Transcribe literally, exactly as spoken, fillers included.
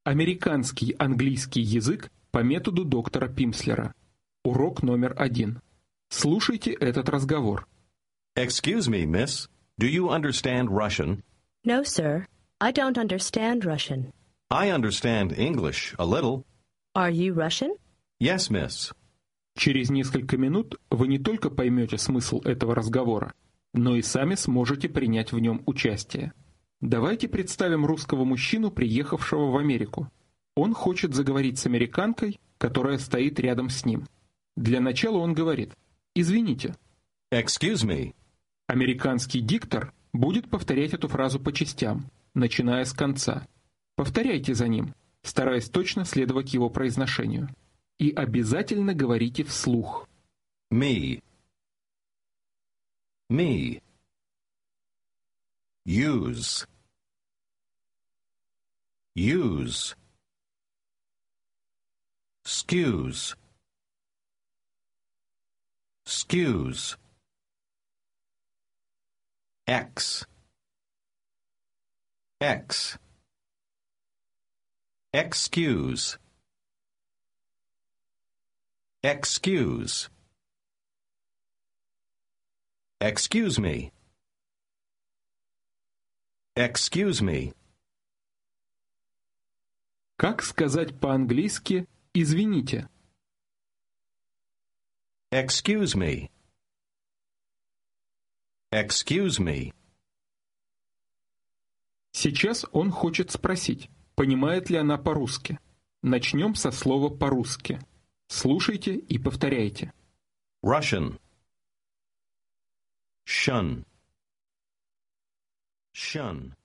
Американский английский язык по методу доктора Пимслера. Урок номер один. Слушайте этот разговор. Excuse me, miss. Do you understand Russian? No, sir. I don't understand Russian. I understand English a little. Are you Russian? Yes, miss. Через несколько минут вы не только поймете смысл этого разговора, но и сами сможете принять в нем участие. Давайте представим русского мужчину, приехавшего в Америку. Он хочет заговорить с американкой, которая стоит рядом с ним. Для начала он говорит: «Извините». Excuse me. Американский диктор будет повторять эту фразу по частям, начиная с конца. Повторяйте за ним, стараясь точно следовать его произношению. И обязательно говорите вслух. Me. Me. Use. Use. Excuse. Excuse. X. X. Excuse. Excuse. Excuse me. Excuse me. Как сказать по-английски «извините»? Excuse me. Excuse me. Сейчас он хочет спросить, понимает ли она по-русски. Начнем со слова «по-русски». Слушайте и повторяйте. Russian. Shun. Shun.